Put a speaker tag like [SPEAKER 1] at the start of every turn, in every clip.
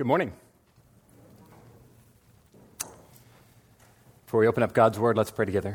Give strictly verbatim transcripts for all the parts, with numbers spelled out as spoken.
[SPEAKER 1] Good morning. Before we open up God's Word, let's pray together.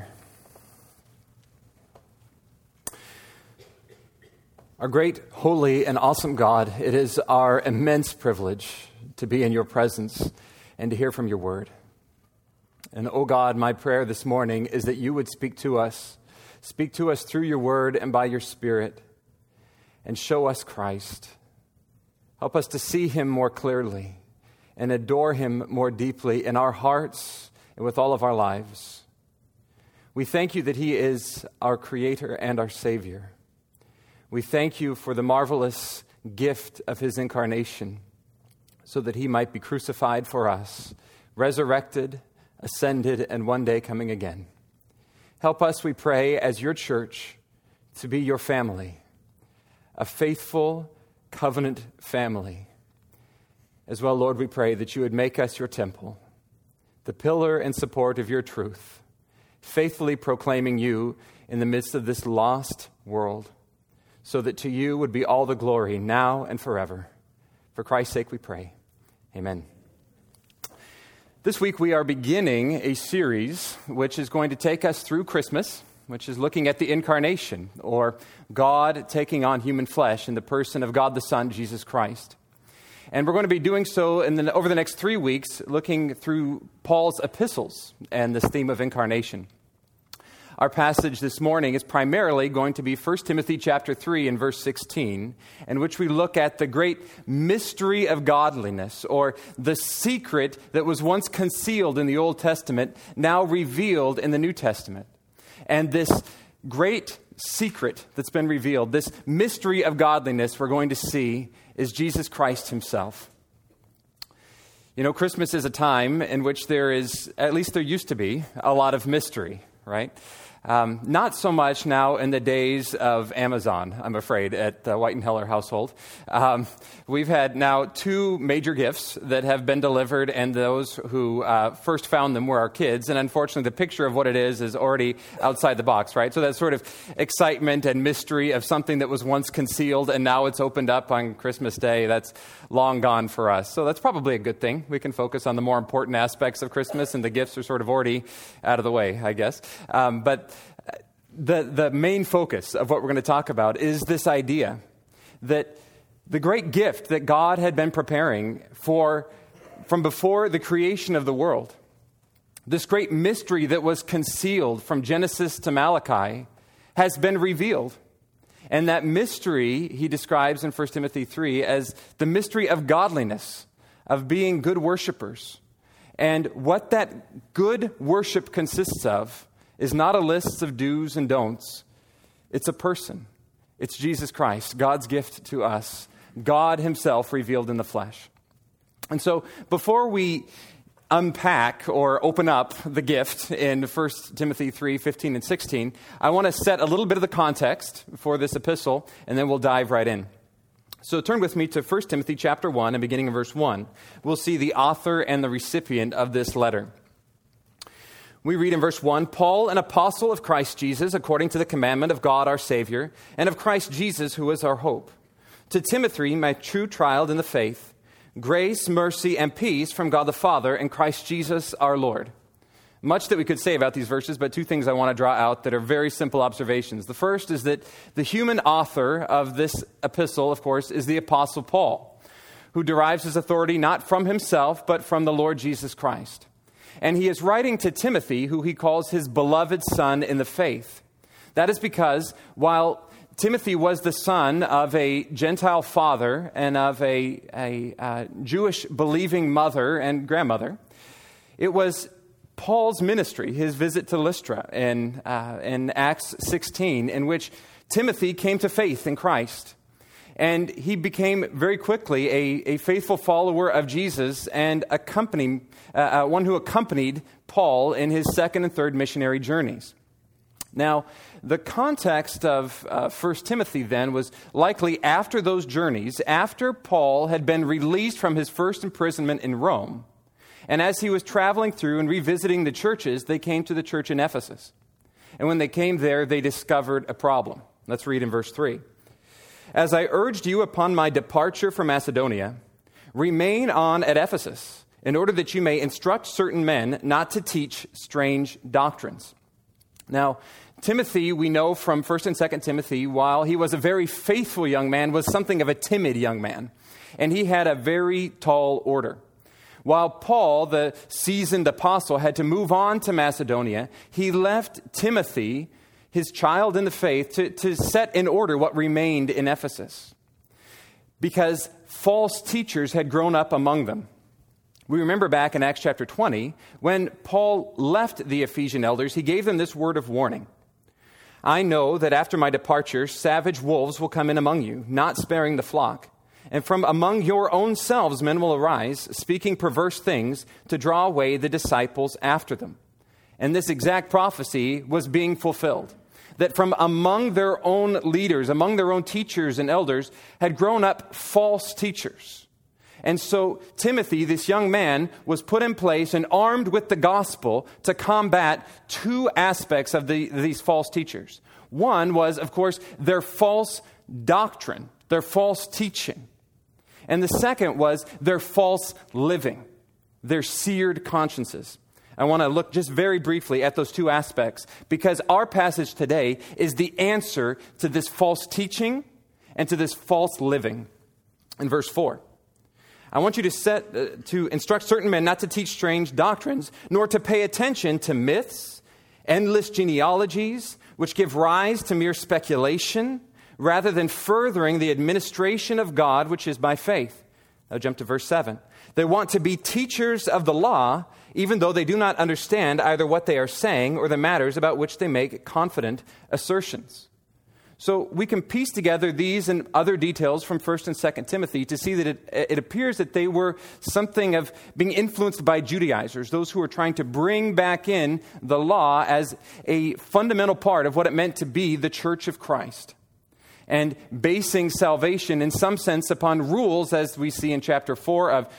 [SPEAKER 1] Our great, holy, and awesome God, it is our immense privilege to be in your presence and to hear from your Word. And, oh God, my prayer this morning is that you would speak to us, speak to us through your Word and by your Spirit, and show us Christ. Help us to see him more clearly and adore him more deeply in our hearts and with all of our lives. We thank you that he is our Creator and our Savior. We thank you for the marvelous gift of his incarnation so that he might be crucified for us, resurrected, ascended, and one day coming again. Help us, we pray, as your church, to be your family, a faithful covenant family. As well, Lord, we pray that you would make us your temple, the pillar and support of your truth, faithfully proclaiming you in the midst of this lost world, so that to you would be all the glory now and forever. For Christ's sake we pray. Amen. This week we are beginning a series which is going to take us through Christmas, which is looking at the incarnation, or God taking on human flesh in the person of God the Son, Jesus Christ. And we're going to be doing so in the, over the next three weeks, looking through Paul's epistles and this theme of incarnation. Our passage this morning is primarily going to be First Timothy chapter three and verse sixteen, in which we look at the great mystery of godliness, or the secret that was once concealed in the Old Testament, now revealed in the New Testament. And this great secret that's been revealed, this mystery of godliness we're going to see, is Jesus Christ himself. You know, Christmas is a time in which there is, at least there used to be, a lot of mystery, right? Um, not so much now in the days of Amazon, I'm afraid, at the White and Heller household. Um, we've had now two major gifts that have been delivered, and those who uh, first found them were our kids. And unfortunately, the picture of what it is is already outside the box, right? So that sort of excitement and mystery of something that was once concealed and now it's opened up on Christmas Day, that's long gone for us. So that's probably a good thing. We can focus on the more important aspects of Christmas, and the gifts are sort of already out of the way, I guess. Um, but The the main focus of what we're going to talk about is this idea that the great gift that God had been preparing for from before the creation of the world, this great mystery that was concealed from Genesis to Malachi, has been revealed. And that mystery he describes in First Timothy three as the mystery of godliness, of being good worshipers. And what that good worship consists of is not a list of do's and don'ts. It's a person. It's Jesus Christ, God's gift to us, God himself revealed in the flesh. And so before we unpack or open up the gift in First Timothy three, fifteen and sixteen, I want to set a little bit of the context for this epistle, and then we'll dive right in. So turn with me to First Timothy chapter one, and beginning in verse one. We'll see the author and the recipient of this letter. We read in verse one, Paul, an apostle of Christ Jesus, according to the commandment of God our Savior, and of Christ Jesus, who is our hope. To Timothy, my true child in the faith, grace, mercy, and peace from God the Father and Christ Jesus our Lord. Much that we could say about these verses, but two things I want to draw out that are very simple observations. The first is that the human author of this epistle, of course, is the Apostle Paul, who derives his authority not from himself, but from the Lord Jesus Christ. And he is writing to Timothy, who he calls his beloved son in the faith. That is because while Timothy was the son of a Gentile father and of a, a uh, Jewish believing mother and grandmother, it was Paul's ministry, his visit to Lystra in, uh, in Acts sixteen, in which Timothy came to faith in Christ. And he became very quickly a, a faithful follower of Jesus and accompanying, uh, uh, one who accompanied Paul in his second and third missionary journeys. Now, the context of uh, First Timothy then was likely after those journeys, after Paul had been released from his first imprisonment in Rome. And as he was traveling through and revisiting the churches, they came to the church in Ephesus. And when they came there, they discovered a problem. Let's read in verse three. As I urged you upon my departure from Macedonia, Remain on at Ephesus, in order that you may instruct certain men not to teach strange doctrines. Now, Timothy, we know from First and Second Timothy, while he was a very faithful young man, was something of a timid young man. And he had a very tall order. While Paul, the seasoned apostle, had to move on to Macedonia, he left Timothy, his child in the faith, to, to set in order what remained in Ephesus, because false teachers had grown up among them. We remember back in Acts chapter twenty, when Paul left the Ephesian elders, he gave them this word of warning. I know that after my departure, savage wolves will come in among you, not sparing the flock. And from among your own selves men will arise, speaking perverse things, to draw away the disciples after them. And this exact prophecy was being fulfilled, that from among their own leaders, among their own teachers and elders, had grown up false teachers. And so Timothy, this young man, was put in place and armed with the gospel to combat two aspects of the, these false teachers. One was, of course, their false doctrine, their false teaching. And the second was their false living, their seared consciences. I want to look just very briefly at those two aspects, because our passage today is the answer to this false teaching and to this false living. In verse four, I want you to set uh, to instruct certain men not to teach strange doctrines, nor to pay attention to myths, endless genealogies, which give rise to mere speculation, rather than furthering the administration of God, which is by faith. Now jump to verse seven. They want to be teachers of the law, even though they do not understand either what they are saying or the matters about which they make confident assertions. So we can piece together these and other details from First and Second Timothy to see that it, it appears that they were something of being influenced by Judaizers, those who were trying to bring back in the law as a fundamental part of what it meant to be the Church of Christ, and basing salvation in some sense upon rules, as we see in chapter four, of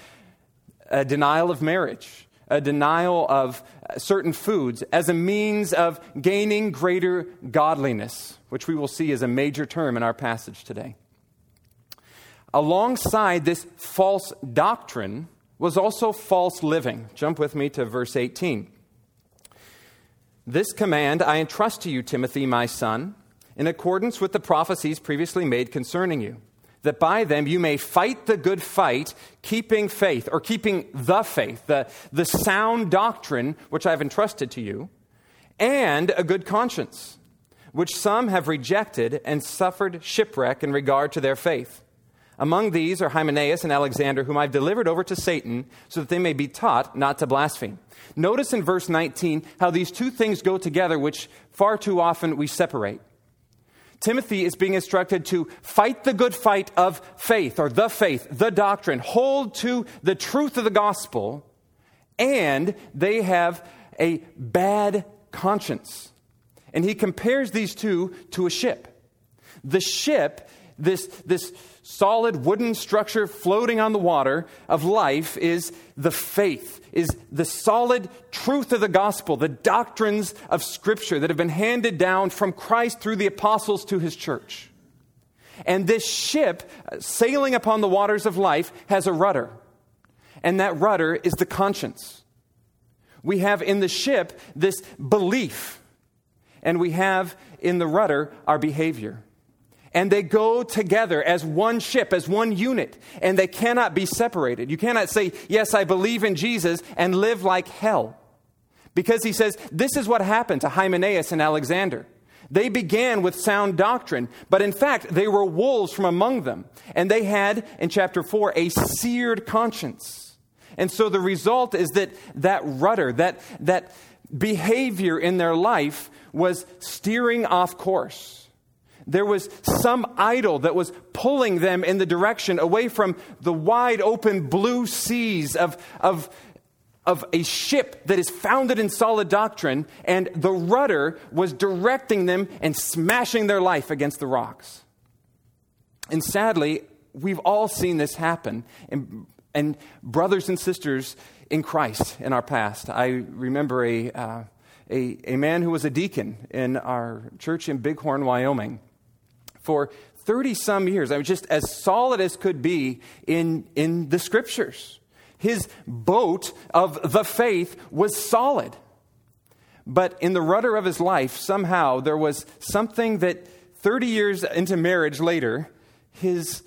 [SPEAKER 1] a denial of marriage, a denial of certain foods as a means of gaining greater godliness, which we will see is a major term in our passage today. Alongside this false doctrine was also false living. Jump with me to verse eighteen. This command I entrust to you, Timothy, my son, in accordance with the prophecies previously made concerning you, that by them you may fight the good fight, keeping faith, or keeping the faith, the, the sound doctrine which I have entrusted to you, and a good conscience, which some have rejected and suffered shipwreck in regard to their faith. Among these are Hymenaeus and Alexander, whom I've delivered over to Satan, so that they may be taught not to blaspheme. Notice in verse nineteen how these two things go together, which far too often we separate. Timothy is being instructed to fight the good fight of faith, or the faith, the doctrine, hold to the truth of the gospel, and they have a bad conscience. And he compares these two to a ship. The ship, this, this solid wooden structure floating on the water of life, is the faith, is the solid truth of the gospel, the doctrines of Scripture that have been handed down from Christ through the apostles to his church. And this ship, sailing upon the waters of life, has a rudder. And that rudder is the conscience. We have in the ship this belief, and we have in the rudder our behavior. And they go together as one ship, as one unit, and they cannot be separated. You cannot say, yes, I believe in Jesus, and live like hell. Because he says, this is what happened to Hymenaeus and Alexander. They began with sound doctrine, but in fact, they were wolves from among them. And they had, in chapter four, a seared conscience. And so the result is that that rudder, that, that behavior in their life was steering off course. There was some idol that was pulling them in the direction away from the wide open blue seas of, of, of a ship that is founded in solid doctrine, and the rudder was directing them and smashing their life against the rocks. And sadly, we've all seen this happen, and, and brothers and sisters in Christ in our past. I remember a, uh, a, a man who was a deacon in our church in Bighorn, Wyoming. For thirty some years. I mean, just as solid as could be in, in the scriptures. His boat of the faith was solid. But in the rudder of his life, somehow there was something that thirty years into marriage later, his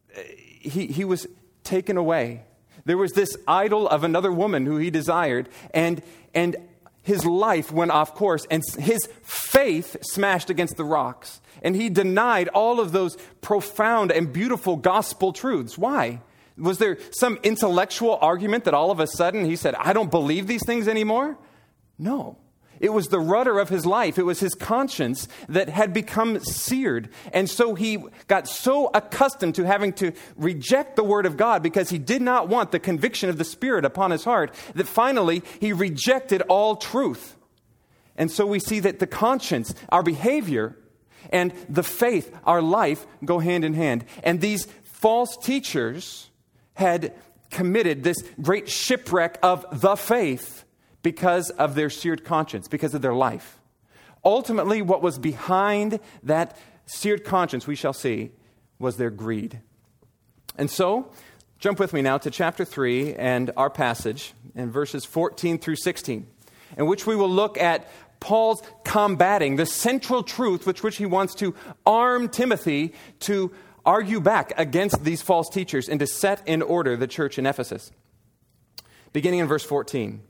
[SPEAKER 1] he, he was taken away. There was this idol of another woman who he desired, and and his life went off course, and his faith smashed against the rocks. And he denied all of those profound and beautiful gospel truths. Why? Was there some intellectual argument that all of a sudden he said, I don't believe these things anymore? No. It was the rudder of his life. It was his conscience that had become seared. And so he got so accustomed to having to reject the word of God because he did not want the conviction of the Spirit upon his heart that finally he rejected all truth. And so we see that the conscience, our behavior, and the faith, our life, go hand in hand. And these false teachers had committed this great shipwreck of the faith because of their seared conscience, because of their life. Ultimately, what was behind that seared conscience, we shall see, was their greed. And so, jump with me now to chapter three and our passage in verses fourteen through sixteen, in which we will look at Paul's combating the central truth with which he wants to arm Timothy to argue back against these false teachers and to set in order the church in Ephesus. Beginning in verse fourteen.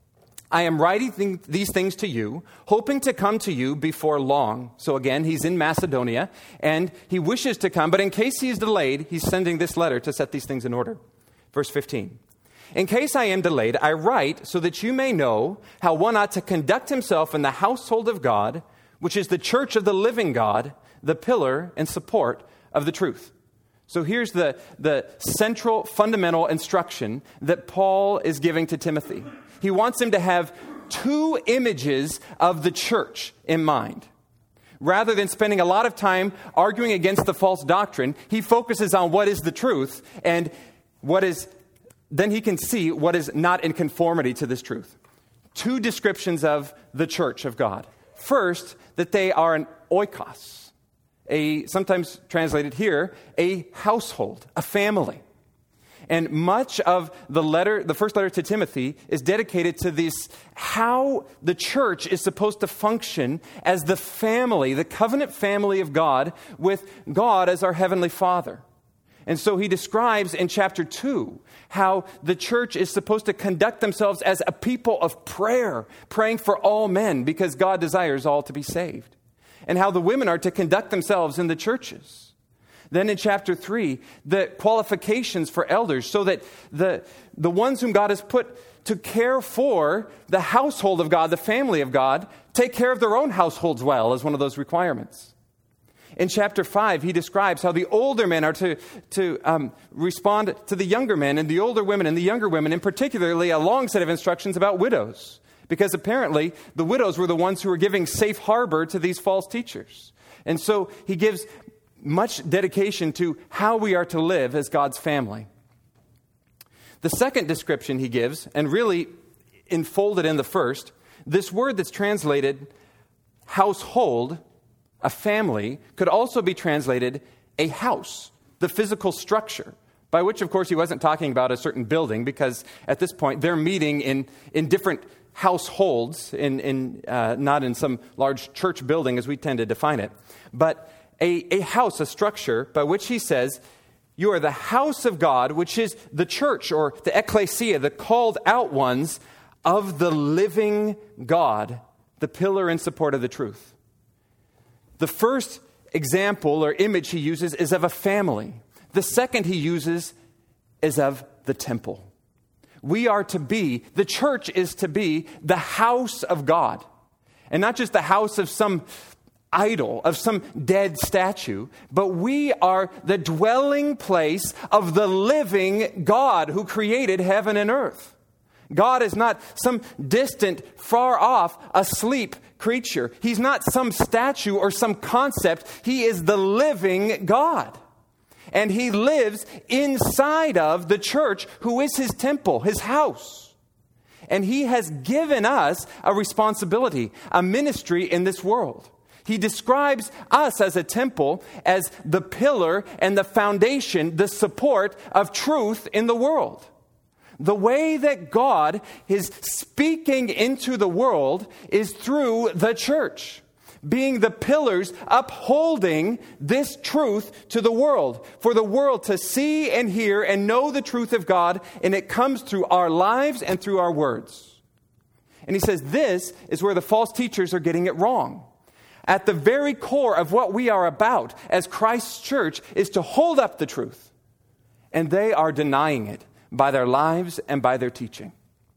[SPEAKER 1] I am writing th- these things to you, hoping to come to you before long. So again, he's in Macedonia, and he wishes to come, but in case he is delayed, he's sending this letter to set these things in order. Verse fifteen. In case I am delayed, I write so that you may know how one ought to conduct himself in the household of God, which is the church of the living God, the pillar and support of the truth. So here's the, the central fundamental instruction that Paul is giving to Timothy. He wants him to have two images of the church in mind. Rather than spending a lot of time arguing against the false doctrine, he focuses on what is the truth, and what is, then he can see what is not in conformity to this truth. Two descriptions of the church of God. First, that they are an oikos, a sometimes translated here, a household, a family. And much of the letter, the first letter to Timothy, is dedicated to this, how the church is supposed to function as the family, the covenant family of God, with God as our heavenly Father. And so he describes in chapter two how the church is supposed to conduct themselves as a people of prayer, praying for all men because God desires all to be saved. And how the women are to conduct themselves in the churches. Then in chapter three, the qualifications for elders so that the, the ones whom God has put to care for the household of God, the family of God, take care of their own households well as one of those requirements. In chapter five, he describes how the older men are to, to um, respond to the younger men, and the older women and the younger women, and particularly a long set of instructions about widows. Because apparently the widows were the ones who were giving safe harbor to these false teachers. And so he gives much dedication to how we are to live as God's family. The second description he gives, and really enfolded in the first, this word that's translated household, a family, could also be translated a house, the physical structure, by which, of course, he wasn't talking about a certain building, because at this point they're meeting in, in different households, in, in uh, not in some large church building as we tend to define it, but A, a house, a structure, by which he says, you are the house of God, which is the church, or the ecclesia, the called out ones of the living God, the pillar and support of the truth. The first example or image he uses is of a family. The second he uses is of the temple. We are to be, the church is to be the house of God. And not just the house of some idol, of some dead statue, but we are the dwelling place of the living God who created heaven and earth. God is not some distant, far off, asleep creature. He's not some statue or some concept. He is the living God. And he lives inside of the church, who is his temple, his house. And he has given us a responsibility, a ministry in this world. He describes us as a temple as the pillar and the foundation, the support of truth in the world. The way that God is speaking into the world is through the church, being the pillars upholding this truth to the world, for the world to see and hear and know the truth of God, and it comes through our lives and through our words. And he says this is where the false teachers are getting it wrong. At the very core of what we are about as Christ's church is to hold up the truth. And they are denying it by their lives and by their teaching.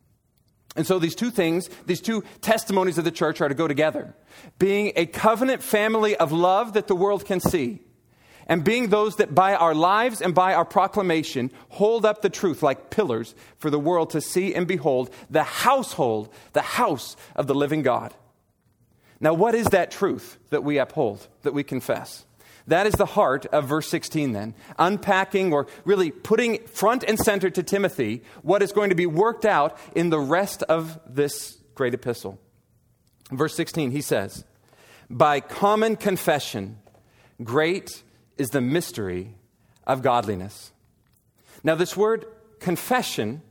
[SPEAKER 1] And so these two things, these two testimonies of the church are to go together. Being a covenant family of love that the world can see. And being those that by our lives and by our proclamation hold up the truth like pillars for the world to see and behold the household, the house of the living God. Now, what is that truth that we uphold, that we confess? That is the heart of verse sixteen then, unpacking or really putting front and center to Timothy what is going to be worked out in the rest of this great epistle. In verse sixteen, he says, by common confession, great is the mystery of godliness. Now, this word confession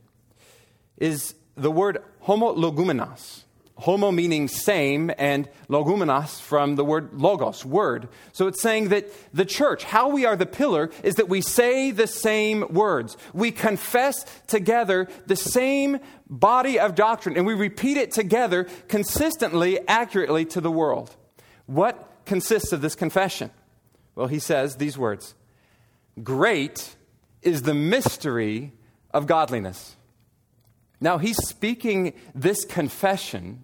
[SPEAKER 1] is the word homologumenos. Homo meaning same, and logumenos from the word logos, word. So it's saying that the church, how we are the pillar, is that we say the same words. We confess together the same body of doctrine, and we repeat it together consistently, accurately to the world. What consists of this confession? Well, he says these words, great is the mystery of godliness. Now, he's speaking this confession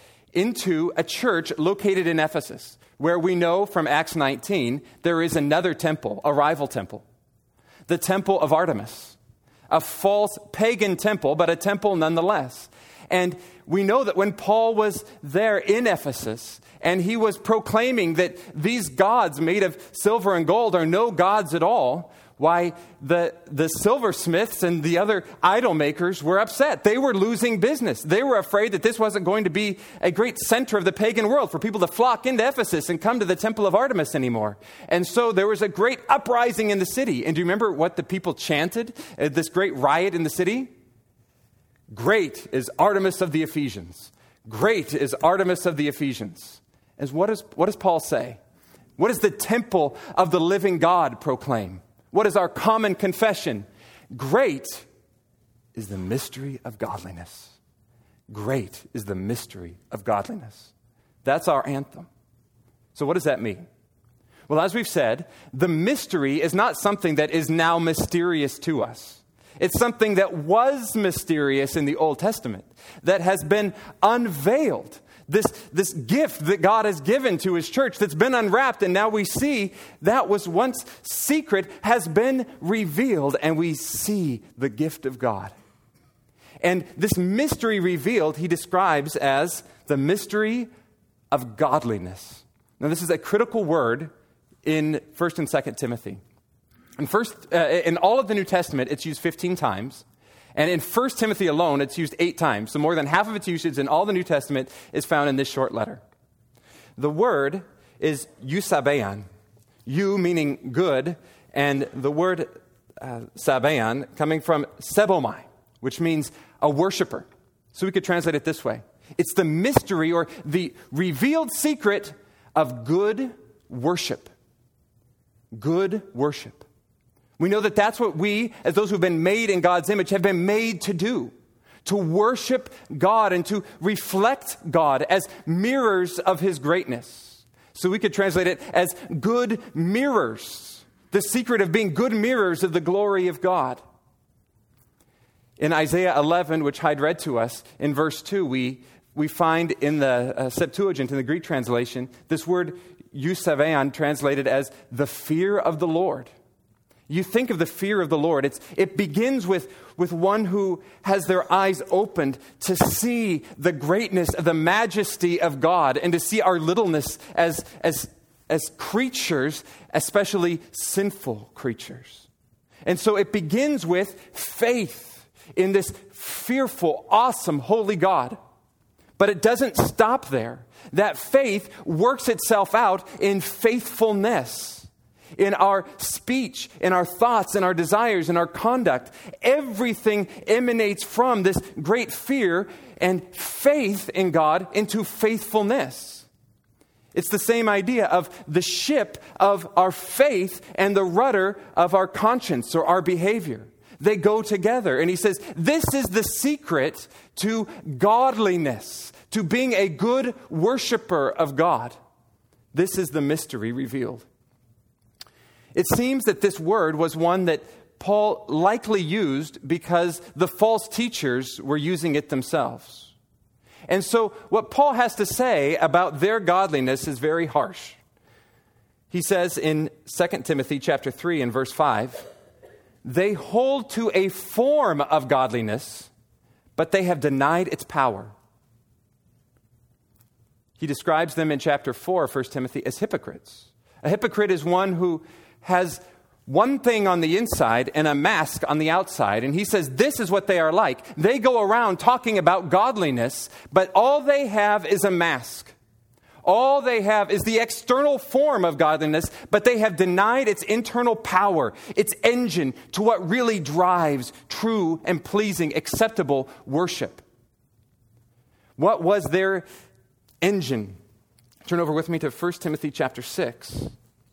[SPEAKER 1] into a church located in Ephesus, where we know from Acts nineteen, there is another temple, a rival temple, the temple of Artemis, a false pagan temple, but a temple nonetheless. And we know that when Paul was there in Ephesus, and he was proclaiming that these gods made of silver and gold are no gods at all, why the, the silversmiths and the other idol makers were upset. They were losing business. They were afraid that this wasn't going to be a great center of the pagan world for people to flock into Ephesus and come to the temple of Artemis anymore. And so there was a great uprising in the city. And do you remember what the people chanted at this great riot in the city? Great is Artemis of the Ephesians. Great is Artemis of the Ephesians. As what, is, what does Paul say? What does the temple of the living God proclaim? What is our common confession? Great is the mystery of godliness. Great is the mystery of godliness. That's our anthem. So what does that mean? Well, as we've said, the mystery is not something that is now mysterious to us. It's something that was mysterious in the Old Testament, that has been unveiled. This, this gift that God has given to his church that's been unwrapped, and now we see that was once secret has been revealed, and we see the gift of God. And this mystery revealed, he describes as the mystery of godliness. Now, this is a critical word in First and Second Timothy. In, first, uh, in all of the New Testament, it's used fifteen times. And in First Timothy alone, it's used eight times. So more than half of its usage in all the New Testament is found in this short letter. The word is eusabeon. Eu meaning good, and the word uh, sabeon coming from sebomai, which means a worshiper. So we could translate it this way. It's the mystery or the revealed secret of good worship. Good worship. We know that that's what we, as those who've been made in God's image, have been made to do. To worship God and to reflect God as mirrors of his greatness. So we could translate it as good mirrors. The secret of being good mirrors of the glory of God. In Isaiah eleven, which Hyde read to us, in verse two, we, we find in the uh, Septuagint, in the Greek translation, this word eusabeon translated as the fear of the Lord. You think of the fear of the Lord. It's, it begins with, with one who has their eyes opened to see the greatness, the majesty of God, and to see our littleness as, as, as creatures, especially sinful creatures. And so it begins with faith in this fearful, awesome, holy God. But it doesn't stop there. That faith works itself out in faithfulness, in our speech, in our thoughts, in our desires, in our conduct. Everything emanates from this great fear and faith in God into faithfulness. It's the same idea of the ship of our faith and the rudder of our conscience or our behavior. They go together. And he says, this is the secret to godliness, to being a good worshiper of God. This is the mystery revealed. It seems that this word was one that Paul likely used because the false teachers were using it themselves. And so what Paul has to say about their godliness is very harsh. He says in Second Timothy chapter three and verse five, they hold to a form of godliness, but they have denied its power. He describes them in chapter four of First Timothy as hypocrites. A hypocrite is one who has one thing on the inside and a mask on the outside. And he says this is what they are like. They go around talking about godliness, but all they have is a mask. All they have is the external form of godliness, but they have denied its internal power, its engine to what really drives true and pleasing, acceptable worship. What was their engine? Turn over with me to First Timothy chapter six.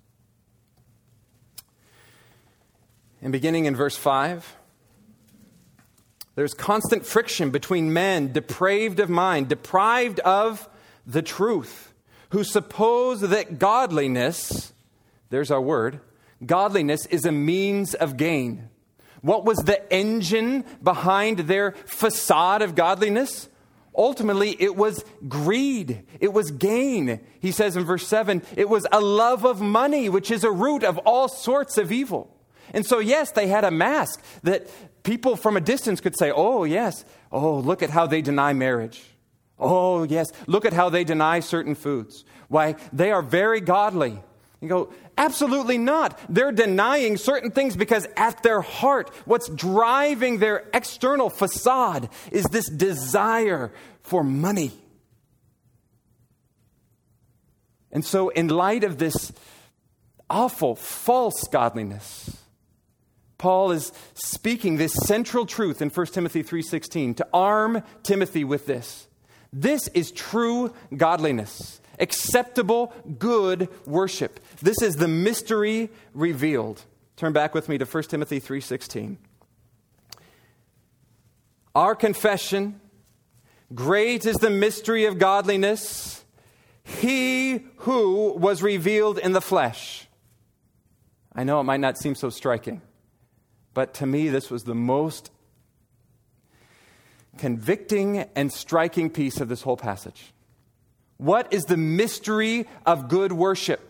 [SPEAKER 1] And beginning in verse five, there's constant friction between men depraved of mind, deprived of the truth, who suppose that godliness, there's our word, godliness is a means of gain. What was the engine behind their facade of godliness? Ultimately, it was greed. It was gain. He says in verse seven, it was a love of money, which is a root of all sorts of evil. And so, yes, they had a mask that people from a distance could say, oh, yes, oh, look at how they deny marriage. Oh, yes, look at how they deny certain foods. Why, they are very godly. You go, absolutely not. They're denying certain things because at their heart, what's driving their external facade is this desire for money. And so in light of this awful, false godliness, Paul is speaking this central truth in First Timothy three sixteen to arm Timothy with this. This is true godliness, acceptable, good worship. This is the mystery revealed. Turn back with me to First Timothy three sixteen. Our confession, great is the mystery of godliness, he who was revealed in the flesh. I know it might not seem so striking, but to me this was the most convicting and striking piece of this whole passage. What is the mystery of good worship?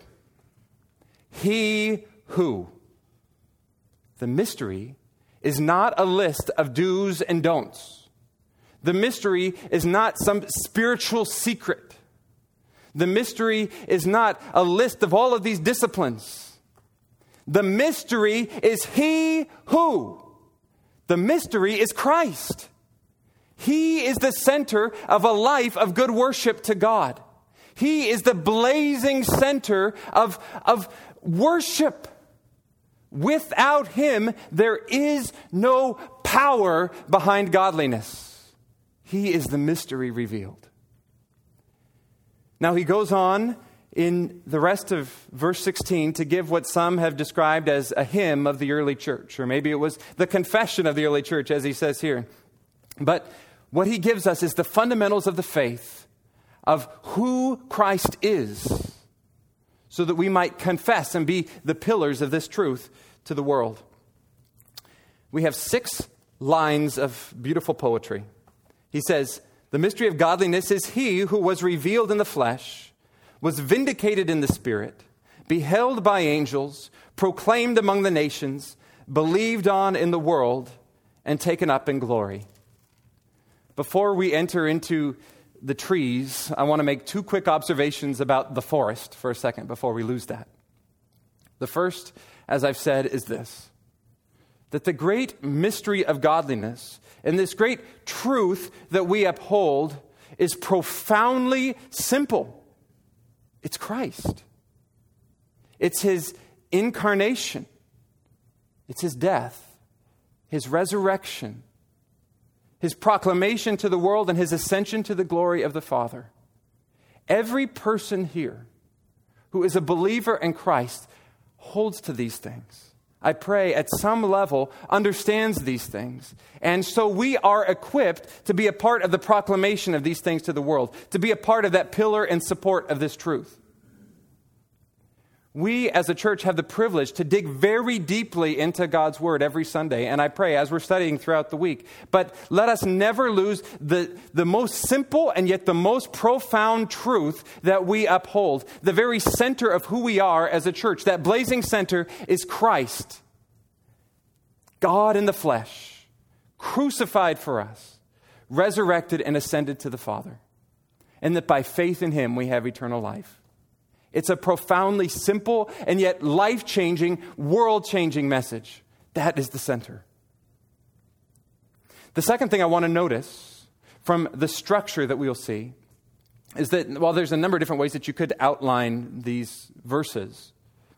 [SPEAKER 1] He who. The mystery is not a list of do's and don'ts. The mystery is not some spiritual secret. The mystery is not a list of all of these disciplines. The mystery is he who. The mystery is Christ. He is the center of a life of good worship to God. He is the blazing center of, of worship. Without him, there is no power behind godliness. He is the mystery revealed. Now he goes on in the rest of verse sixteen to give what some have described as a hymn of the early church, or maybe it was the confession of the early church, as he says here. But what he gives us is the fundamentals of the faith of who Christ is, so that we might confess and be the pillars of this truth to the world. We have six lines of beautiful poetry. He says, the mystery of godliness is he who was revealed in the flesh, was vindicated in the spirit, beheld by angels, proclaimed among the nations, believed on in the world, and taken up in glory. Before we enter into the trees, I want to make two quick observations about the forest for a second before we lose that. The first, as I've said, is this: that the great mystery of godliness and this great truth that we uphold is profoundly simple. It's Christ. It's his incarnation. It's his death, his resurrection, his proclamation to the world, and his ascension to the glory of the Father. Every person here who is a believer in Christ holds to these things. I pray at some level understands these things. And so we are equipped to be a part of the proclamation of these things to the world, to be a part of that pillar and support of this truth. We as a church have the privilege to dig very deeply into God's word every Sunday, and I pray as we're studying throughout the week. But let us never lose the, the most simple and yet the most profound truth that we uphold. The very center of who we are as a church, that blazing center is Christ. God in the flesh, crucified for us, resurrected and ascended to the Father. And that by faith in him we have eternal life. It's a profoundly simple and yet life-changing, world-changing message. That is the center. The second thing I want to notice from the structure that we'll see is that while there's a number of different ways that you could outline these verses,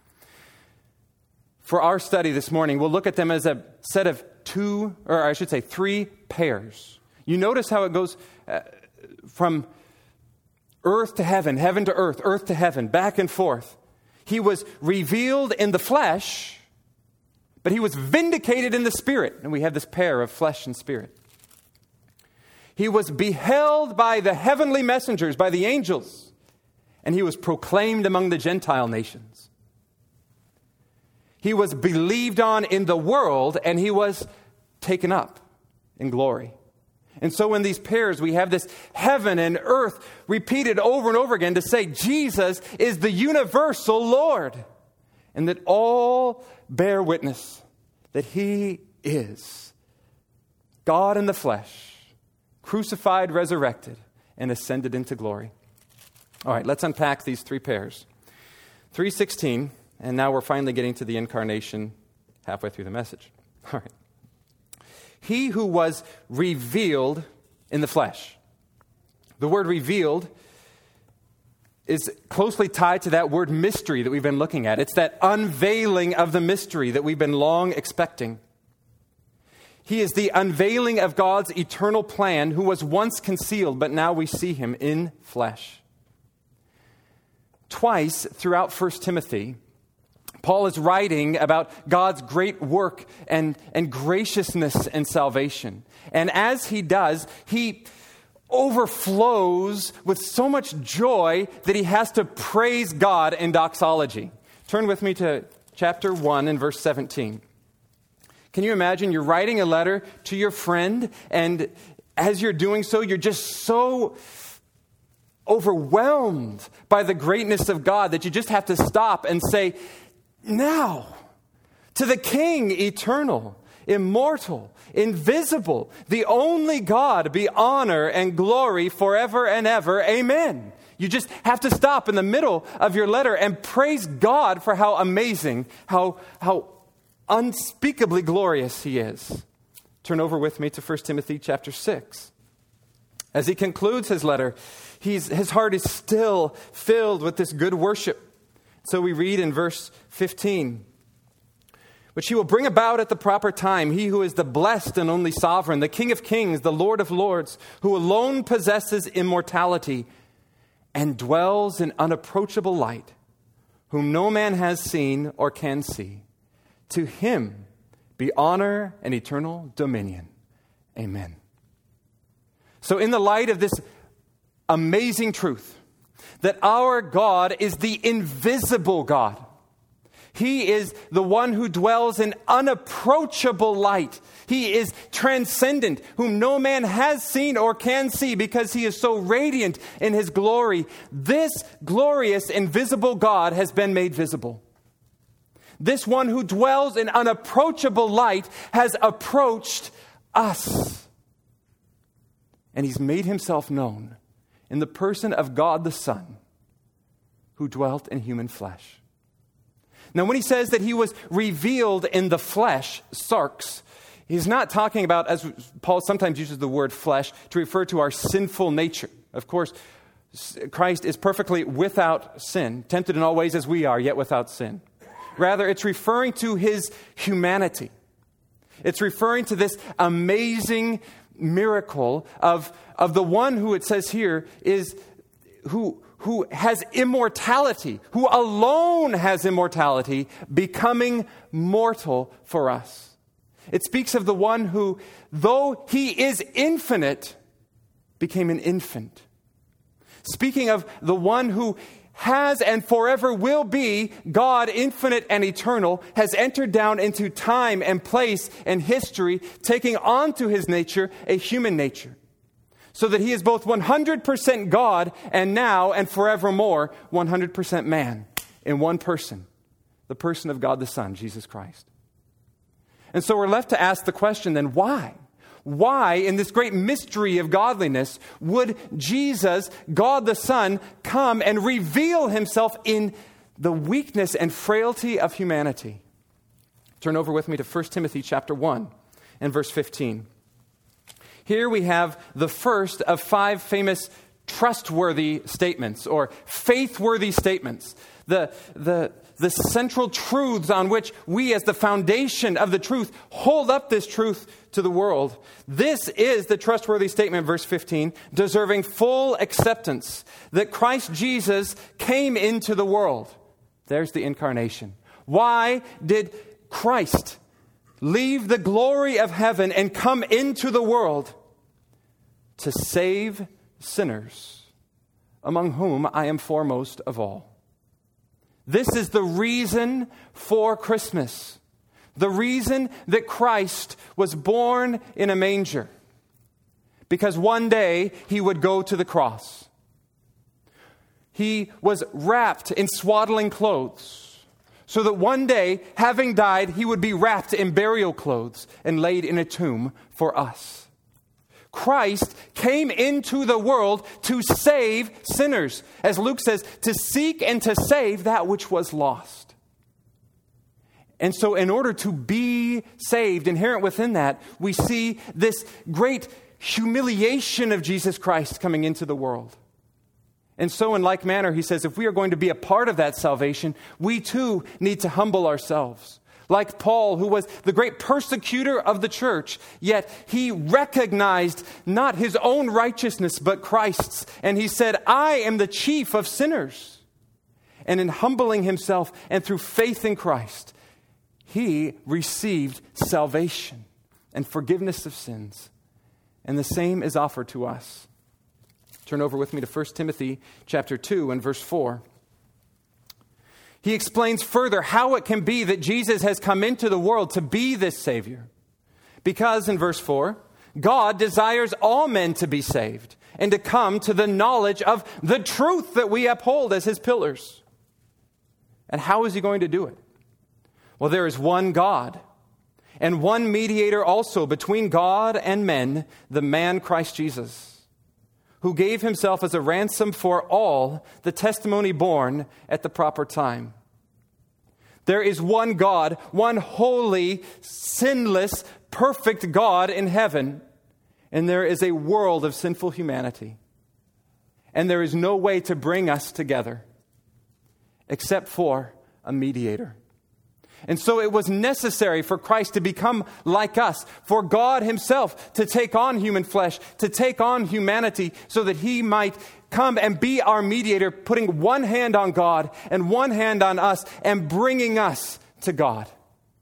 [SPEAKER 1] for our study this morning, we'll look at them as a set of two, or I should say three pairs. You notice how it goes uh, from earth to heaven, heaven to earth, earth to heaven, back and forth. He was revealed in the flesh, but he was vindicated in the spirit. And we have this pair of flesh and spirit. He was beheld by the heavenly messengers, by the angels, and he was proclaimed among the Gentile nations. He was believed on in the world, and he was taken up in glory. And so in these pairs, we have this heaven and earth repeated over and over again to say Jesus is the universal Lord, and that all bear witness that he is God in the flesh, crucified, resurrected, and ascended into glory. All right, let's unpack these three pairs. three sixteen, and now we're finally getting to the incarnation halfway through the message. All right. He who was revealed in the flesh. The word revealed is closely tied to that word mystery that we've been looking at. It's that unveiling of the mystery that we've been long expecting. He is the unveiling of God's eternal plan, who was once concealed, but now we see him in flesh. Twice throughout First Timothy, Paul is writing about God's great work and, and graciousness and salvation. And as he does, he overflows with so much joy that he has to praise God in doxology. Turn with me to chapter one and verse seventeen. Can you imagine you're writing a letter to your friend, and as you're doing so, you're just so overwhelmed by the greatness of God that you just have to stop and say, now, to the King eternal, immortal, invisible, the only God, be honor and glory forever and ever. Amen. You just have to stop in the middle of your letter and praise God for how amazing, how, how unspeakably glorious he is. Turn over with me to First Timothy chapter six. As he concludes his letter, he's, his heart is still filled with this good worship. So we read in verse fifteen, which he will bring about at the proper time, he who is the blessed and only sovereign, the King of kings, the Lord of lords, who alone possesses immortality and dwells in unapproachable light, whom no man has seen or can see. To him be honor and eternal dominion. Amen. So in the light of this amazing truth, that our God is the invisible God. He is the one who dwells in unapproachable light. He is transcendent, whom no man has seen or can see, because he is so radiant in his glory. This glorious, invisible God has been made visible. This one who dwells in unapproachable light has approached us. And he's made himself known in the person of God the Son, who dwelt in human flesh. Now, when he says that he was revealed in the flesh, sarx, he's not talking about, as Paul sometimes uses the word flesh, to refer to our sinful nature. Of course, Christ is perfectly without sin, tempted in all ways as we are, yet without sin. Rather, it's referring to his humanity. It's referring to this amazing miracle of, of the one who, it says here, is who, who has immortality, who alone has immortality, becoming mortal for us. It speaks of the one who, though he is infinite, became an infant. Speaking of the one who has and forever will be God, infinite and eternal, has entered down into time and place and history, taking on to his nature a human nature, so that he is both one hundred percent God and now and forevermore one hundred percent man in one person, the person of God the Son, Jesus Christ. And so we're left to ask the question then, why? Why, in this great mystery of godliness, would Jesus, God the Son, come and reveal himself in the weakness and frailty of humanity? Turn over with me to First Timothy chapter one and verse fifteen. Here we have the first of five famous trustworthy statements or faith-worthy statements. The, the, the central truths on which we, as the foundation of the truth, hold up this truth to the world. This is the trustworthy statement, verse fifteen, deserving full acceptance, that Christ Jesus came into the world. There's the incarnation. Why did Christ leave the glory of heaven and come into the world? To save sinners, among whom I am foremost of all. This is the reason for Christmas. The reason that Christ was born in a manger. Because one day he would go to the cross. He was wrapped in swaddling clothes, so that one day, having died, he would be wrapped in burial clothes and laid in a tomb for us. Christ came into the world to save sinners. As Luke says, to seek and to save that which was lost. And so in order to be saved, inherent within that, we see this great humiliation of Jesus Christ coming into the world. And so in like manner, he says, if we are going to be a part of that salvation, we too need to humble ourselves. Like Paul, who was the great persecutor of the church, yet he recognized not his own righteousness, but Christ's. And he said, I am the chief of sinners. And in humbling himself and through faith in Christ, he received salvation and forgiveness of sins. And the same is offered to us. Turn over with me to First Timothy chapter two and verse four. He explains further how it can be that Jesus has come into the world to be this Savior. Because in verse four, God desires all men to be saved and to come to the knowledge of the truth that we uphold as his pillars. And how is he going to do it? Well, there is one God and one mediator also between God and men, the man Christ Jesus, who gave himself as a ransom for all, the testimony borne at the proper time. There is one God, one holy, sinless, perfect God in heaven, and there is a world of sinful humanity. And there is no way to bring us together except for a mediator. And so it was necessary for Christ to become like us, for God himself to take on human flesh, to take on humanity so that he might come and be our mediator, putting one hand on God and one hand on us and bringing us to God.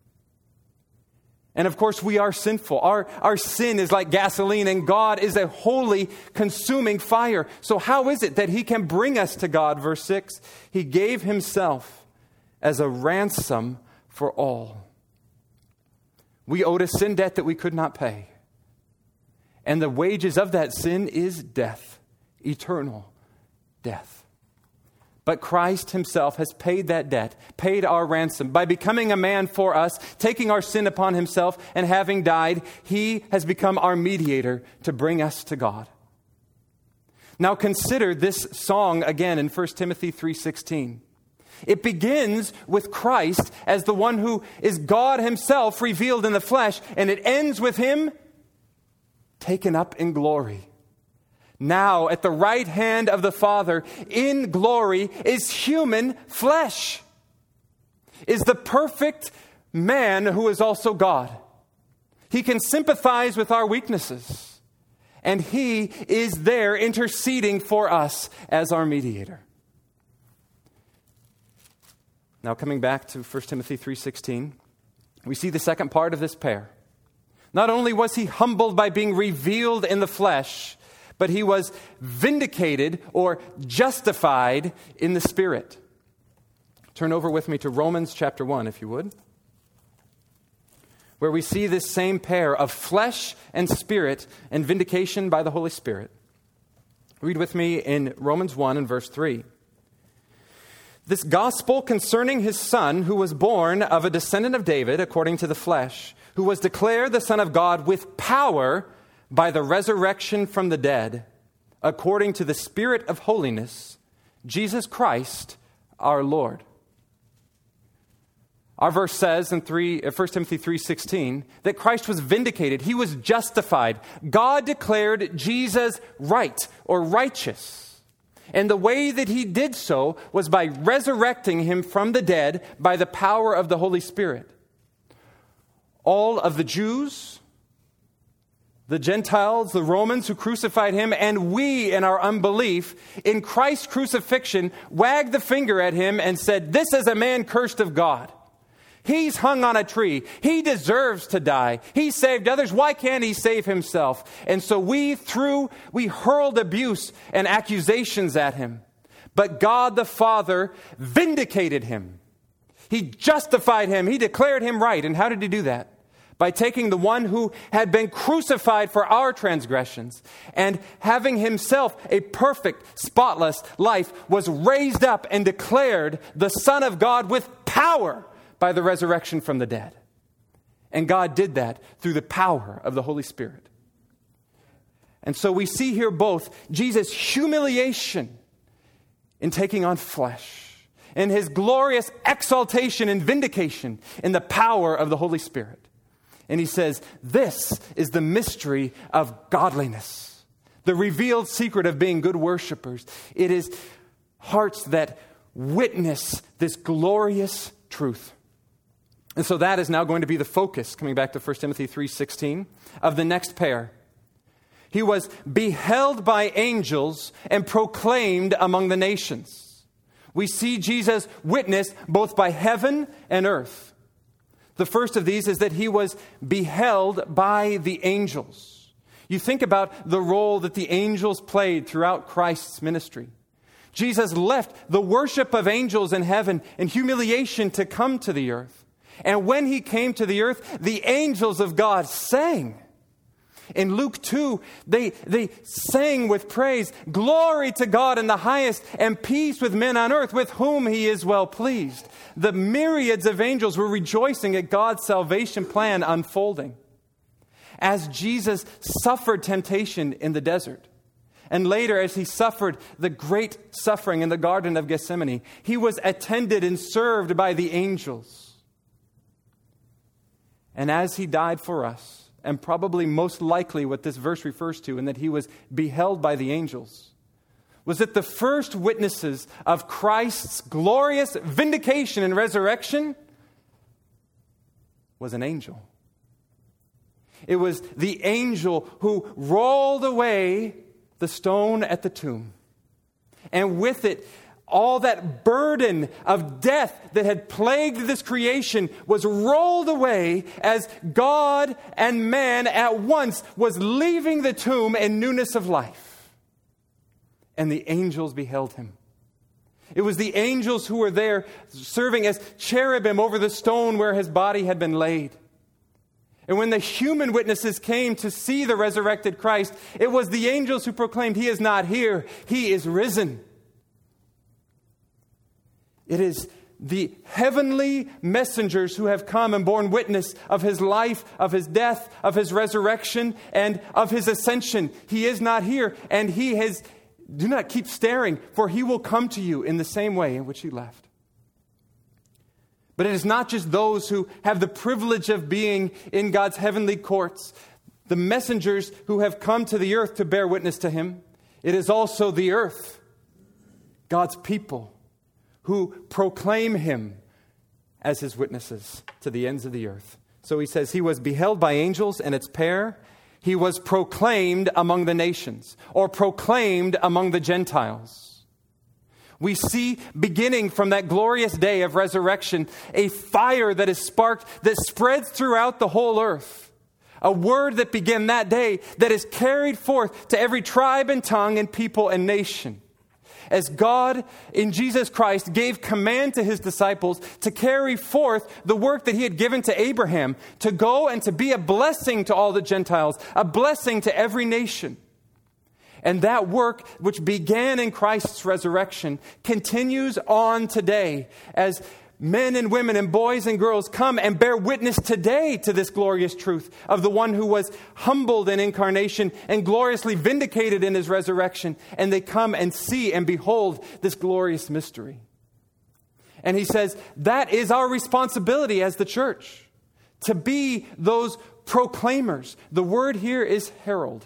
[SPEAKER 1] And of course, we are sinful. Our, our sin is like gasoline, and God is a holy, consuming fire. So how is it that he can bring us to God? Verse six, he gave himself as a ransom for all. We owed a sin debt that we could not pay. And the wages of that sin is death, eternal death. But Christ himself has paid that debt, paid our ransom. By becoming a man for us, taking our sin upon himself, and having died, he has become our mediator to bring us to God. Now consider this song again in First Timothy three sixteen. It begins with Christ as the one who is God himself revealed in the flesh, and it ends with him taken up in glory now at the right hand of the Father in glory, is human flesh, is the perfect man who is also God. He can sympathize with our weaknesses, and he is there interceding for us as our mediator. Now coming back to First Timothy three sixteen, we see the second part of this pair. Not only was he humbled by being revealed in the flesh, but he was vindicated or justified in the Spirit. Turn over with me to Romans chapter one, if you would, where we see this same pair of flesh and spirit and vindication by the Holy Spirit. Read with me in Romans one and verse three. This gospel concerning his Son, who was born of a descendant of David according to the flesh, who was declared the Son of God with power by the resurrection from the dead, according to the Spirit of holiness, Jesus Christ our Lord. Our verse says in First Timothy three sixteen that Christ was vindicated. He was justified. God declared Jesus right or righteous. And the way that he did so was by resurrecting him from the dead by the power of the Holy Spirit. All of the Jews, the Gentiles, the Romans who crucified him, and we in our unbelief in Christ's crucifixion wagged the finger at him and said, "This is a man cursed of God. He's hung on a tree. He deserves to die. He saved others. Why can't he save himself?" And so we threw, we hurled abuse and accusations at him. But God the Father vindicated him. He justified him. He declared him right. And how did he do that? By taking the one who had been crucified for our transgressions and having himself a perfect, spotless life, was raised up and declared the Son of God with power by the resurrection from the dead. And God did that through the power of the Holy Spirit. And so we see here both Jesus' humiliation in taking on flesh and his glorious exaltation and vindication in the power of the Holy Spirit. And he says, this is the mystery of godliness, the revealed secret of being good worshipers. It is hearts that witness this glorious truth. And so that is now going to be the focus, coming back to First Timothy three sixteen, of the next pair. He was beheld by angels and proclaimed among the nations. We see Jesus witnessed both by heaven and earth. The first of these is that he was beheld by the angels. You think about the role that the angels played throughout Christ's ministry. Jesus left the worship of angels in heaven in humiliation to come to the earth. And when he came to the earth, the angels of God sang. In Luke two, they, they sang with praise, "Glory to God in the highest, and peace with men on earth, with whom he is well pleased." The myriads of angels were rejoicing at God's salvation plan unfolding. As Jesus suffered temptation in the desert, and later as he suffered the great suffering in the Garden of Gethsemane, he was attended and served by the angels. And as he died for us, and probably most likely what this verse refers to, in that he was beheld by the angels, was that the first witnesses of Christ's glorious vindication and resurrection was an angel. It was the angel who rolled away the stone at the tomb, and with it, all that burden of death that had plagued this creation was rolled away as God and man at once was leaving the tomb in newness of life. And the angels beheld him. It was the angels who were there serving as cherubim over the stone where his body had been laid. And when the human witnesses came to see the resurrected Christ, it was the angels who proclaimed, "He is not here, he is risen." It is the heavenly messengers who have come and borne witness of his life, of his death, of his resurrection, and of his ascension. He is not here, and he has, do not keep staring, for he will come to you in the same way in which he left. But it is not just those who have the privilege of being in God's heavenly courts, the messengers who have come to the earth to bear witness to him. It is also the earth, God's people, who proclaim him as his witnesses to the ends of the earth. So he says, he was beheld by angels, and its pair, he was proclaimed among the nations, or proclaimed among the Gentiles. We see, beginning from that glorious day of resurrection, a fire that is sparked, that spreads throughout the whole earth. A word that began that day that is carried forth to every tribe and tongue and people and nation. As God in Jesus Christ gave command to his disciples to carry forth the work that he had given to Abraham, to go and to be a blessing to all the Gentiles, a blessing to every nation. And that work, which began in Christ's resurrection, continues on today as men and women and boys and girls come and bear witness today to this glorious truth of the one who was humbled in incarnation and gloriously vindicated in his resurrection. And they come and see and behold this glorious mystery. And he says, that is our responsibility as the church, to be those proclaimers. The word here is herald.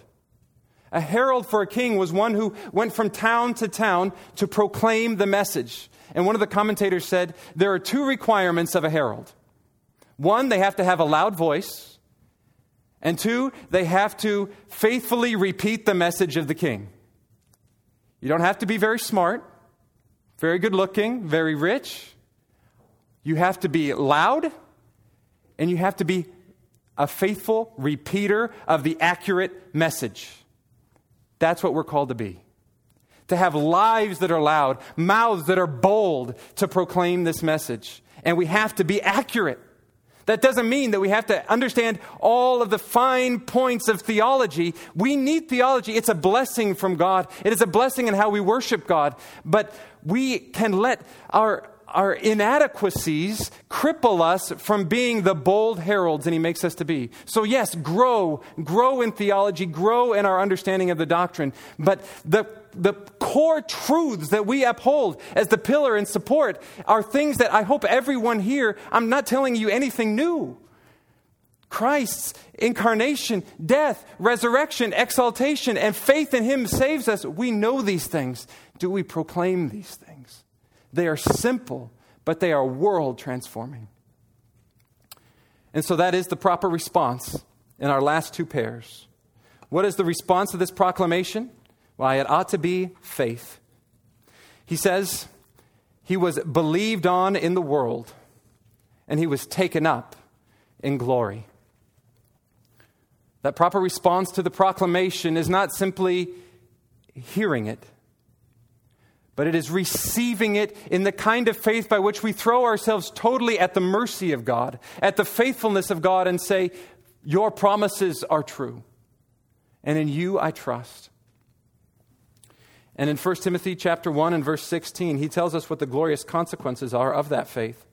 [SPEAKER 1] A herald for a king was one who went from town to town to proclaim the message. And one of the commentators said, there are two requirements of a herald. One, they have to have a loud voice. And two, they have to faithfully repeat the message of the king. You don't have to be very smart, very good looking, very rich. You have to be loud, and you have to be a faithful repeater of the accurate message. That's what we're called to be. To have lives that are loud, mouths that are bold to proclaim this message. And we have to be accurate. That doesn't mean that we have to understand all of the fine points of theology. We need theology. It's a blessing from God. It is a blessing in how we worship God. But we can let our Our inadequacies cripple us from being the bold heralds and he makes us to be. So yes, grow, grow in theology, grow in our understanding of the doctrine. But the, the core truths that we uphold as the pillar and support are things that I hope everyone here, I'm not telling you anything new. Christ's incarnation, death, resurrection, exaltation, and faith in him saves us. We know these things. Do we proclaim these things? They are simple, but they are world transforming. And so that is the proper response in our last two pairs. What is the response to this proclamation? Why, it ought to be faith. He says, he was believed on in the world, and he was taken up in glory. That proper response to the proclamation is not simply hearing it, but it is receiving it in the kind of faith by which we throw ourselves totally at the mercy of God, at the faithfulness of God, and say, your promises are true, and in you I trust. And in First Timothy chapter one and verse sixteen, he tells us what the glorious consequences are of that faith.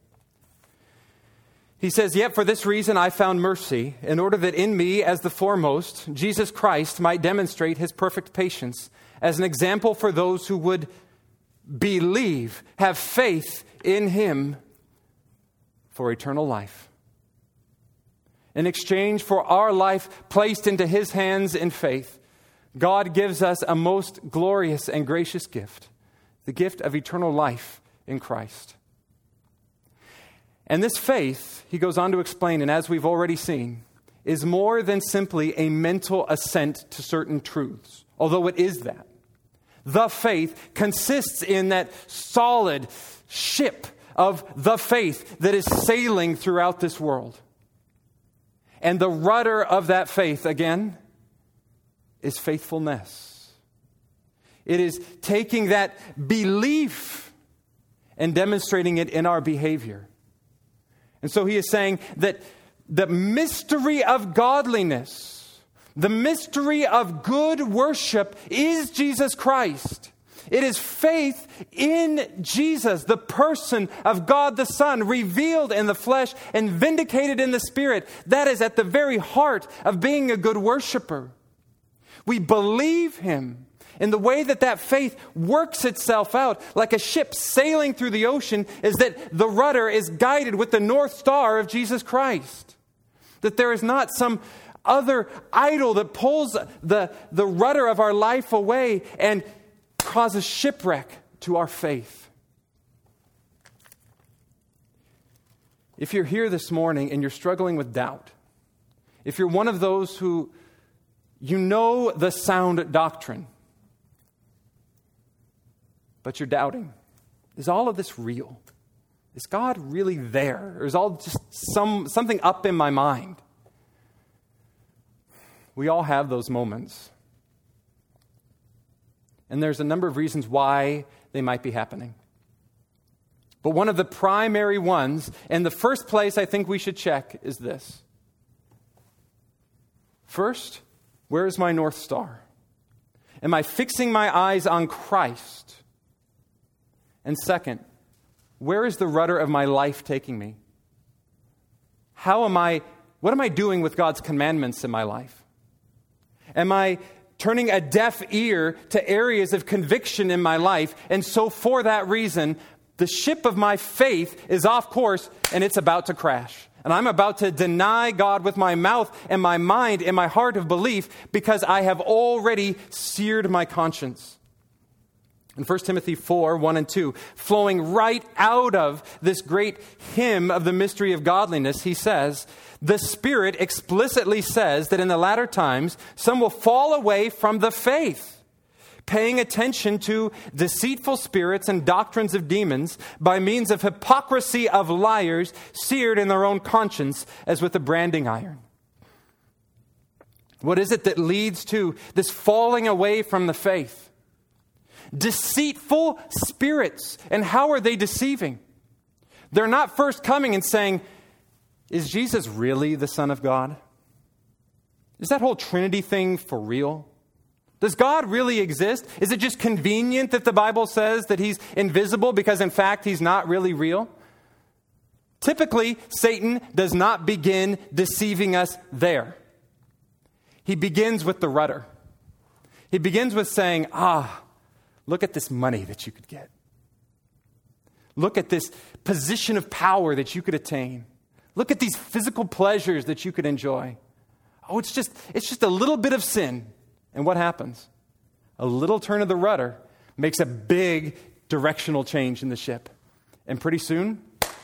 [SPEAKER 1] He says, yet for this reason I found mercy, in order that in me, as the foremost, Jesus Christ might demonstrate his perfect patience as an example for those who would believe, have faith in him for eternal life. In exchange for our life placed into his hands in faith, God gives us a most glorious and gracious gift, the gift of eternal life in Christ. And this faith, he goes on to explain, and as we've already seen, is more than simply a mental assent to certain truths, although it is that. The faith consists in that solid ship of the faith that is sailing throughout this world. And the rudder of that faith, again, is faithfulness. It is taking that belief and demonstrating it in our behavior. And so he is saying that the mystery of godliness, the mystery of good worship is Jesus Christ. It is faith in Jesus, the person of God the Son, revealed in the flesh and vindicated in the Spirit. That is at the very heart of being a good worshiper. We believe him in the way that that faith works itself out, like a ship sailing through the ocean, is that the rudder is guided with the North Star of Jesus Christ. That there is not some other idol that pulls the, the rudder of our life away and causes shipwreck to our faith. If you're here this morning and you're struggling with doubt, if you're one of those who you know the sound doctrine, but you're doubting, is all of this real? Is God really there? Or is all just some something up in my mind? We all have those moments. And there's a number of reasons why they might be happening. But one of the primary ones, and the first place I think we should check, is this. First, where is my North Star? Am I fixing my eyes on Christ? And second, where is the rudder of my life taking me? How am I, what am I doing with God's commandments in my life? Am I turning a deaf ear to areas of conviction in my life? And so for that reason, the ship of my faith is off course and it's about to crash. And I'm about to deny God with my mouth and my mind and my heart of belief because I have already seared my conscience. In First Timothy four, one and two, flowing right out of this great hymn of the mystery of godliness, he says, the Spirit explicitly says that in the latter times, some will fall away from the faith, paying attention to deceitful spirits and doctrines of demons by means of hypocrisy of liars seared in their own conscience as with a branding iron. What is it that leads to this falling away from the faith? Deceitful spirits. And how are they deceiving? They're not first coming and saying, is Jesus really the Son of God? Is that whole Trinity thing for real? Does God really exist? Is it just convenient that the Bible says that he's invisible because in fact he's not really real? Typically, Satan does not begin deceiving us there. He begins with the rudder. He begins with saying, ah, look at this money that you could get. Look at this position of power that you could attain. Look at these physical pleasures that you could enjoy. Oh, it's just, it's just a little bit of sin. And what happens? A little turn of the rudder makes a big directional change in the ship. And pretty soon,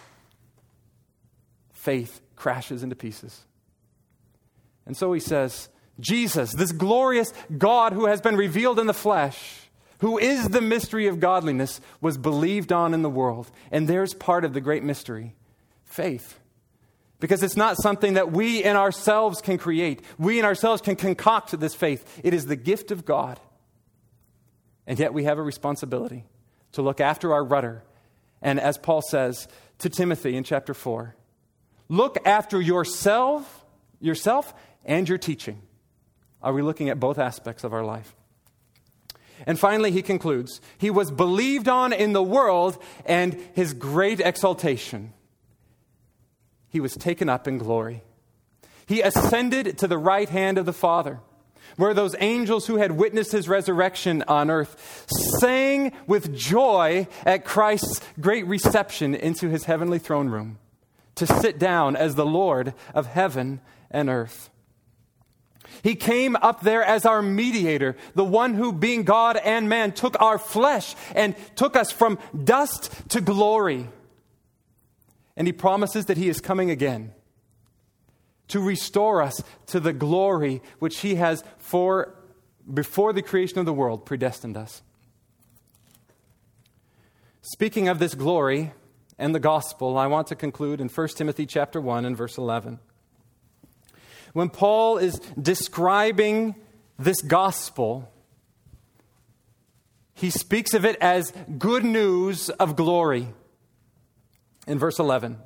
[SPEAKER 1] faith crashes into pieces. And so he says, Jesus, this glorious God who has been revealed in the flesh, who is the mystery of godliness, was believed on in the world. And there's part of the great mystery, faith. Because it's not something that we in ourselves can create. We in ourselves can concoct this faith. It is the gift of God. And yet we have a responsibility to look after our rudder. And as Paul says to Timothy in chapter four, look after yourself, yourself and your teaching. Are we looking at both aspects of our life? And finally, he concludes, he was believed on in the world, and his great exaltation, he was taken up in glory. He ascended to the right hand of the Father, where those angels who had witnessed his resurrection on earth sang with joy at Christ's great reception into his heavenly throne room to sit down as the Lord of heaven and earth. He came up there as our mediator, the one who, being God and man, took our flesh and took us from dust to glory. And he promises that he is coming again to restore us to the glory which he has, for before the creation of the world, predestined us. Speaking of this glory and the gospel, I want to conclude in First Timothy chapter one and verse eleven. When Paul is describing this gospel, he speaks of it as good news of glory. In verse eleven,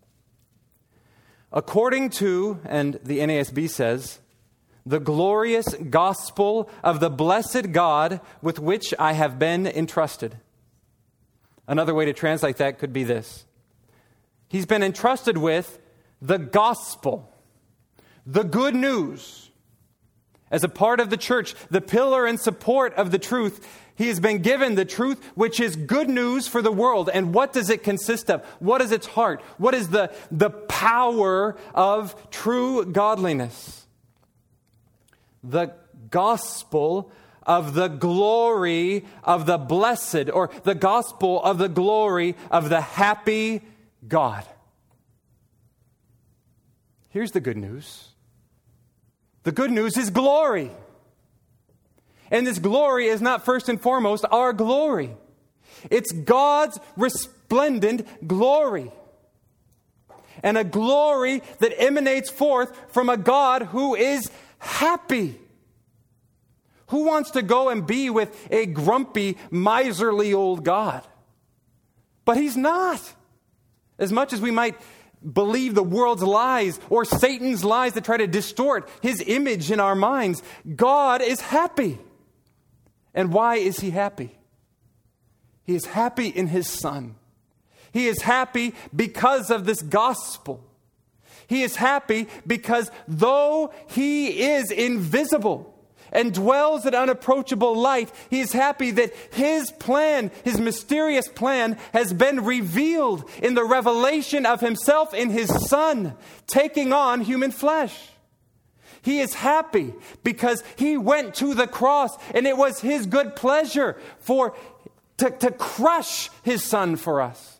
[SPEAKER 1] according to, and the N A S B says, the glorious gospel of the blessed God with which I have been entrusted. Another way to translate that could be this. He's been entrusted with the gospel, the good news. As a part of the church, the pillar and support of the truth, he has been given the truth, which is good news for the world. And what does it consist of? What is its heart? What is the, the power of true godliness? the gospel of the glory of the blessed, or the gospel of the glory of the happy God. Here's the good news. The good news is glory. And this glory is not first and foremost our glory. It's God's resplendent glory. And a glory that emanates forth from a God who is happy. Who wants to go and be with a grumpy, miserly old God? But He's not. As much as we might believe the world's lies or Satan's lies that try to distort His image in our minds, God is happy. And why is He happy? He is happy in His Son. He is happy because of this gospel. He is happy because though He is invisible and dwells in unapproachable light, He is happy that His plan, His mysterious plan, has been revealed in the revelation of Himself in His Son, taking on human flesh. He is happy because He went to the cross, and it was His good pleasure for to, to crush His Son for us.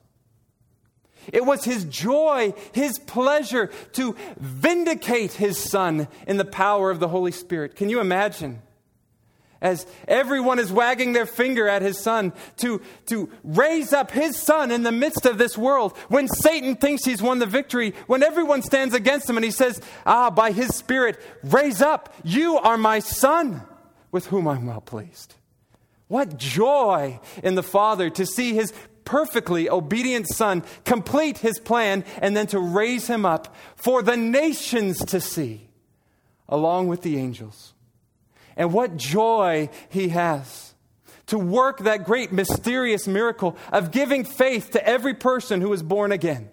[SPEAKER 1] It was His joy, His pleasure to vindicate His Son in the power of the Holy Spirit. Can you imagine? As everyone is wagging their finger at His Son to, to raise up His Son in the midst of this world, when Satan thinks he's won the victory, when everyone stands against Him and He says, ah, by His Spirit, raise up, you are my Son, with whom I'm well pleased. What joy in the Father to see His perfectly obedient Son complete His plan and then to raise Him up for the nations to see, along with the angels. And what joy He has to work that great mysterious miracle of giving faith to every person who is born again.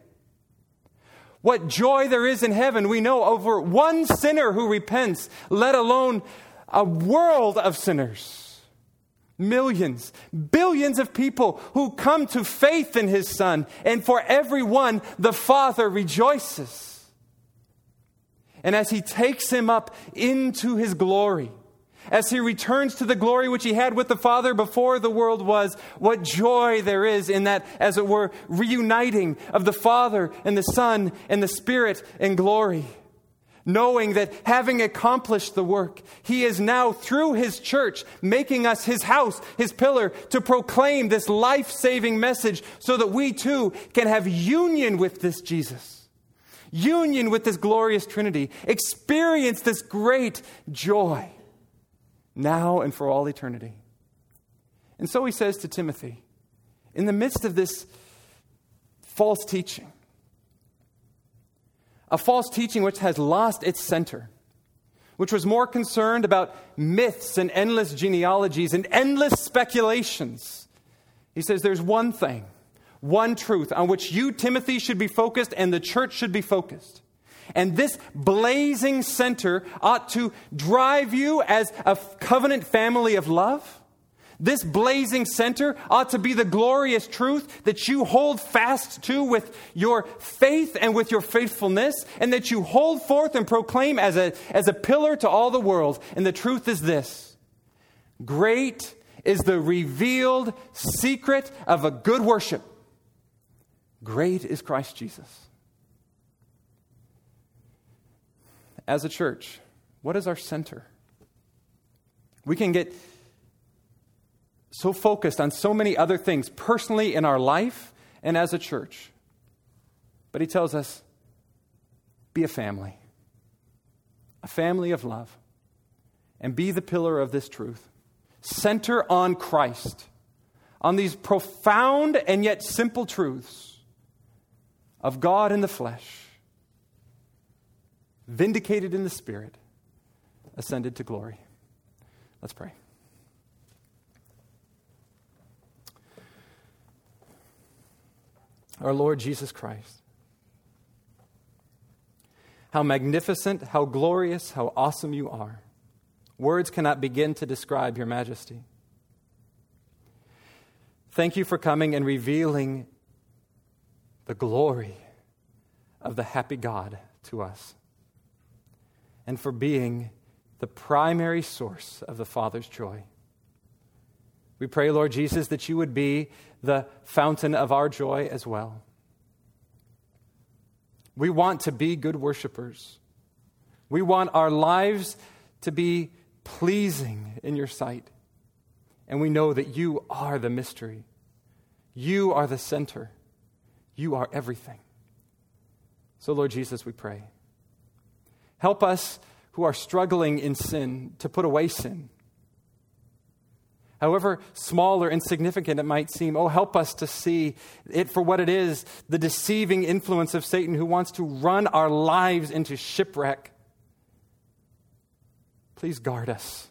[SPEAKER 1] What joy there is in heaven, we know, over one sinner who repents, let alone a world of sinners. Millions, billions of people who come to faith in His Son, and for every one, the Father rejoices. And as He takes him up into His glory, as He returns to the glory which He had with the Father before the world was, what joy there is in that, as it were, reuniting of the Father and the Son and the Spirit in glory. Knowing that having accomplished the work, He is now through His church making us His house, His pillar, to proclaim this life-saving message so that we too can have union with this Jesus. Union with this glorious Trinity. Experience this great joy now and for all eternity. And so he says to Timothy, in the midst of this false teaching, a false teaching which has lost its center, which was more concerned about myths and endless genealogies and endless speculations. He says there's one thing, one truth on which you, Timothy, should be focused and the church should be focused. And this blazing center ought to drive you as a covenant family of love. This blazing center ought to be the glorious truth that you hold fast to with your faith and with your faithfulness, and that you hold forth and proclaim as a, as a pillar to all the world. And the truth is this: great is the revealed secret of a good worship. Great is Christ Jesus. As a church, what is our center? We can get so focused on so many other things personally in our life and as a church. But he tells us, be a family. A family of love. And be the pillar of this truth. Center on Christ. On these profound and yet simple truths of God in the flesh. Vindicated in the Spirit. Ascended to glory. Let's pray. Our Lord Jesus Christ. How magnificent, how glorious, how awesome you are. Words cannot begin to describe your majesty. Thank you for coming and revealing the glory of the happy God to us, and for being the the primary source of the Father's joy. We pray, Lord Jesus, that you would be the fountain of our joy as well. We want to be good worshipers. We want our lives to be pleasing in your sight. And we know that you are the mystery. You are the center. You are everything. So, Lord Jesus, we pray. Help us who are struggling in sin to put away sin. However small or insignificant it might seem, oh, help us to see it for what it is, the deceiving influence of Satan who wants to run our lives into shipwreck. Please guard us.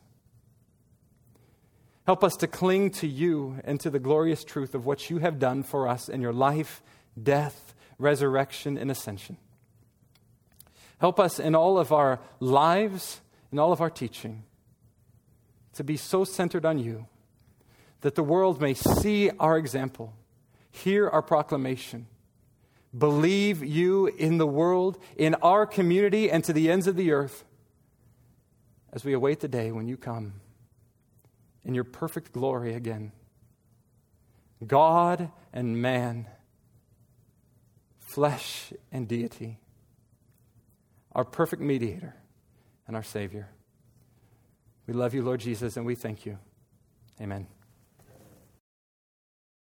[SPEAKER 1] Help us to cling to you and to the glorious truth of what you have done for us in your life, death, resurrection, and ascension. Help us in all of our lives, in all of our teaching, to be so centered on you that the world may see our example, hear our proclamation, believe you in the world, in our community, and to the ends of the earth as we await the day when you come in your perfect glory again. God and man, flesh and deity, our perfect mediator and our Savior. We love you, Lord Jesus, and we thank you. Amen.